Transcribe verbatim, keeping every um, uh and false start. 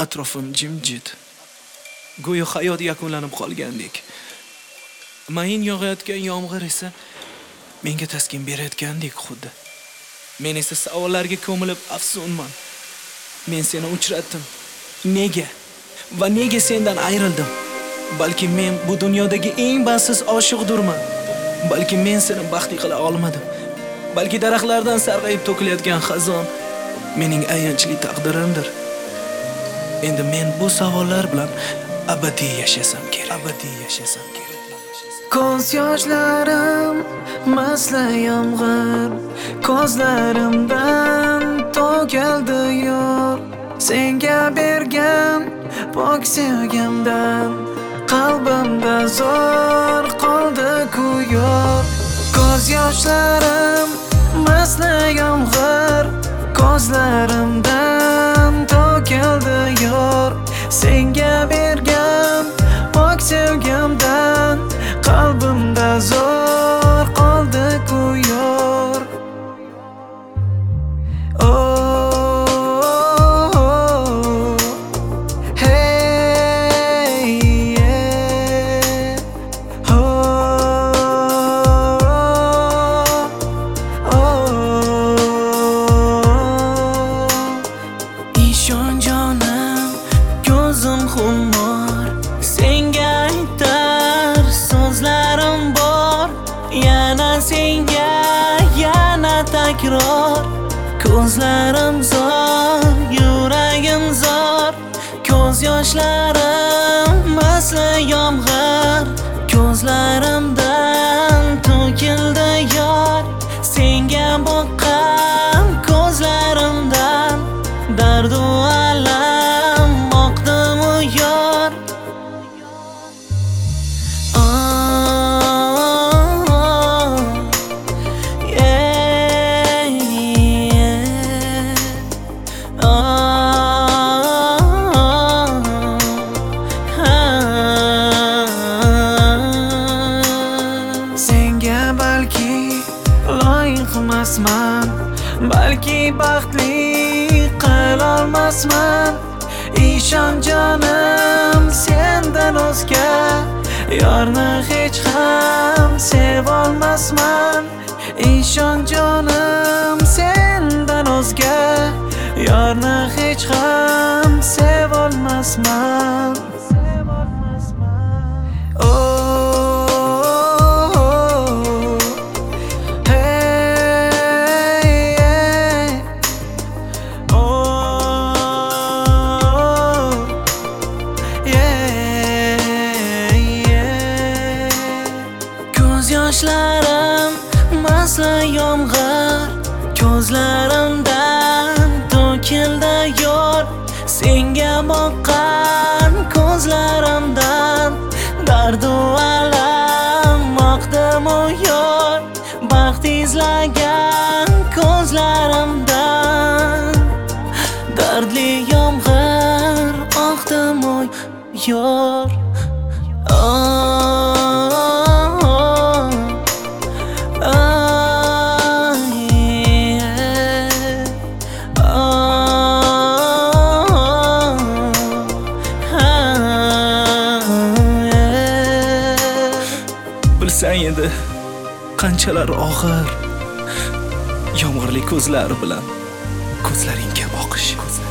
Atrofim jimjit. Go'yo hayot yakunlanib qolgandek. Mayin yog'ayotgan yomg'ir esa menga taskin berayotgandek xuddi. Men esa savollarga ko'milib afsunman. Men seni uchratdim. Nega? Va nega sendan ayrildim? Balki men bu dunyodagi eng bassiz oshiqdirman. Balki men seni baxtli qila olmadim. Balki daraxtlardan sarg'ayib to'kilayotgan xazon mening ayanchli taqdirimdir. Endi men bu savollar bilan abadiy yashasam kerak. Abadiy yashasam kerak. Ko'z yoshlarim masla yomg'ir, ko'zlarimdan to'kildi yor. Senga bergan pok sevgimdan qalbimda zo'r qoldi-ku yor. Ko'z yoshlarim masla yomg'ir, ko'zlarimdan to'kildi yor. Senga bergan pok sevgimdan qalbimda zo'r qoldi-ku yor. Oh, oh, hey, yeah. Oh, oh, oh. İshon jonim, ko'zim xumor, senga aytar so'zlarim bor. Yana senga, yana takror. Ko'zlarim zor, yuragim zor. Ko'z yoshlarim masla yomg'ir, ko'zlarimdan to'kildi yor. Senga boqqan ko'zlarimdan dard u alam oqdim-u yor. Emasman, balki baxtli qilolmasman. Ishon jonim, sendan o'zga yorni hech ham sevolmasman. Ishon jonim, sendan o'zga yorni hech ham sevolmasman. Yoshlarim masla yomg'ir, ko'zlarimdan to'kildi yor. Senga boqqan ko'zlarimdan dard u alam oqdim-u yor. Baxt izlagan ko'zlarimdan dardli yomg'ir oqdim-u yor. Oh, bilsang edi qanchalar og'ir yomg'irli ko'zlar bilan ko'zlaringga boqish.